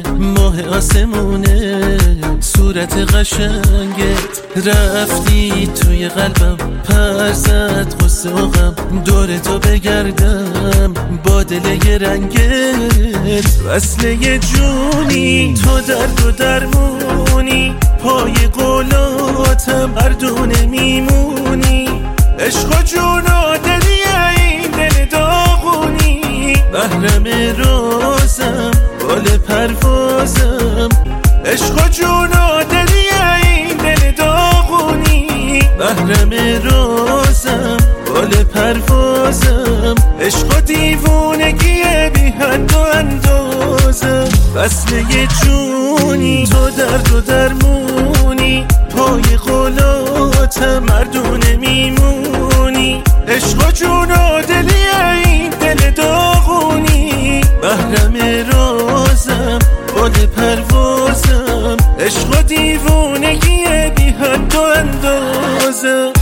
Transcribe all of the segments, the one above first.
ماه آسمونه صورت قشنگت، رفتی توی قلبم پر زد غصه و غم، دور تو بگردم با دل یه رنگت، وصله جونی تو درد و درمونی، پای قولاتم مردونه میمونی، عشق و جون و دلی این دل داغونی، محرم رازم بال پروازم، عشق و جون و دلی این دل داغونی، محرم رازم بال پروازم، عشق و دیوونگی بی حد و اندازم، وصله جونی تو درد و درمونی، پای قولاتم مردونه میمونی، عشق و جون و دلی این دل داغونی، محرم رازم بال پروازم، عشق و دیوونگی بی حد و اندازم.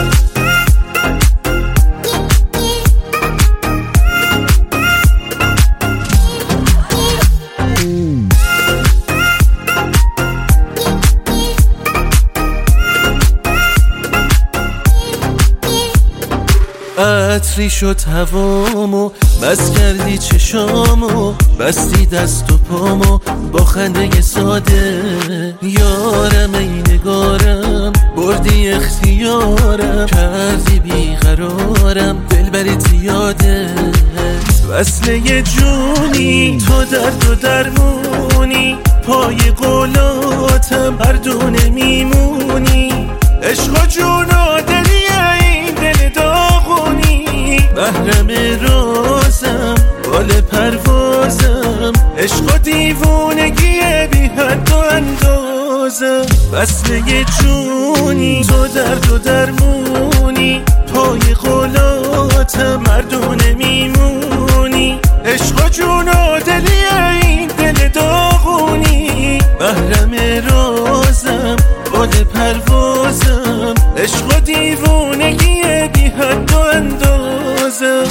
عطری شد هوامو، بس کردی چشامو، بستی دست و پامو با خنده ساده، یارم ای نگارم بردی اختیارم، کردی بیقرارم دلبری زیاده، وصله جونی تو درد و درمونی، پای قولاتم مردونه میمونی، عشق و جون و دلی این دل داغونی، محرم رازم بال پروازم، عشق و دیوونگی بی حد و اندازم، وصله جونی تو درد و درمونی، پای قولاتم مردونه میمونی، عشق و جون و دلی این دل داغونی، محرم رازم بال پروازم، عشق و دیوونگی بی حد و اندازم.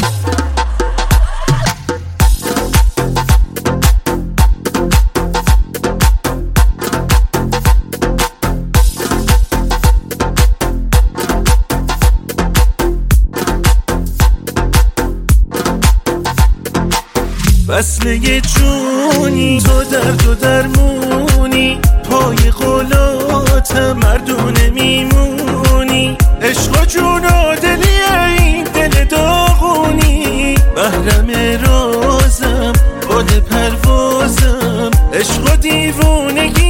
وصله جونی تو درد و درمونی، پای قولاتم مردونه میمونی، عشق و جون و دلی این دل داغونی، محرم رازم بال پروازم، عشق و دیوونگی